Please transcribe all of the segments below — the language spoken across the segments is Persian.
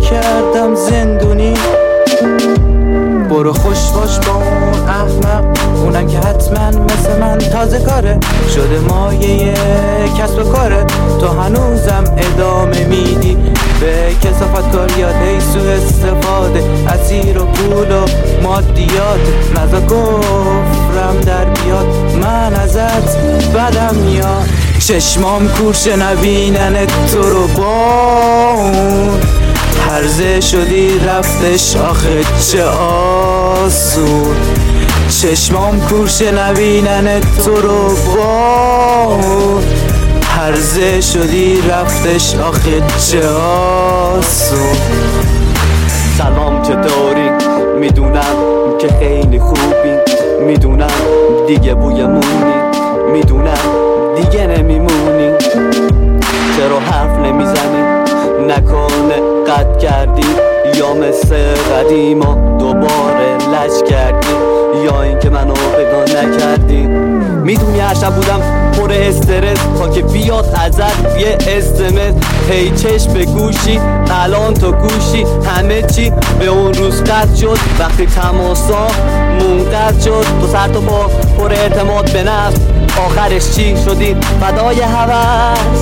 کردم زندونی. برو خوش باش با اون احمق، اونم که حتما مثل من تازه کاره شده مایه کسب و کاره. تو هنوزم ادامه میدی به کثافت کاریات، ای سو استفاده اسیر و پول و مادیات. نزا گفرم در بیاد من ازت بدم میاد. چشمام کور شنوینن تو رو با اون هرزه شدی رفتش آخه چه آسون. چشمام کور شنوینن تو رو با اون هرزه شدی رفتش آخه چه آسون. سلام چطوری؟ میدونم که خیلی خوبی، میدونم دیگه بویمونی، میدونم دیگه نمیمونی. چرا حرف نمیزنی؟ نکنه قد کردی یا مثل قدیما دوباره لج کردی، یا اینکه منو بگاه نکردی. میدونی هر شب بودم پر استرس تا که بیاد ازت یه استمس. هی چشم به گوشی الان تو گوشی، همه چی به اون روز قد شد وقتی تماسا منقطع شد. تو سر تو با پر اعتماد به نفس، آخرش چی شدی؟ فدای هوس.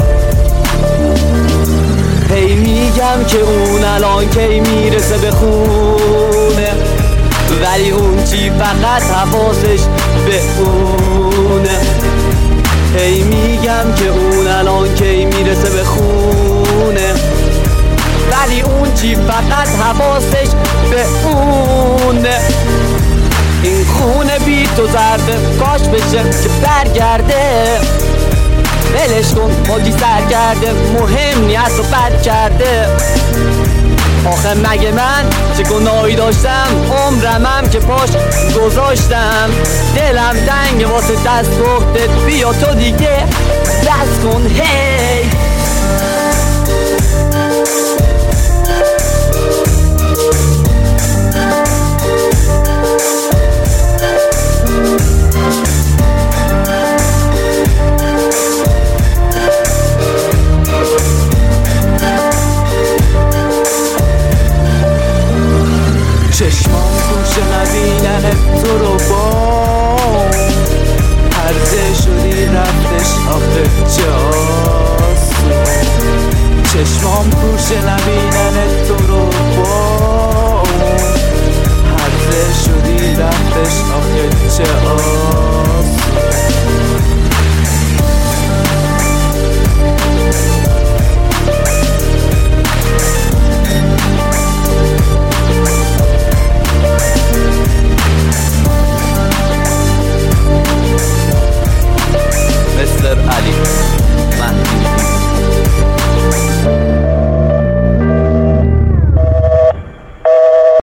هی میگم که اون الان کی میرسه به خونه، ولی اون چی فقط حواسش به اونه. هی میگم که اون الان کی میرسه به خونه، ولی اون چی فقط حواسش به اونه. این خونه بی تو زرده، کاش بشه که برگرده. ولش کن خاکی سرگرده، مهم نیست و بد کرده. آخه مگه من چه گناهی داشتم؟ عمرمم که پاش گذاشتم. دلم دنگ واسه دست بختت، بیا تو دیگه دست کن. هی چشمام کور شنوینن تو رو با هرزه شدی رفتش آخه چه آسون. چشمام کور شنوینن تو رو با هرزه شدی رفتش آخه چه آسون.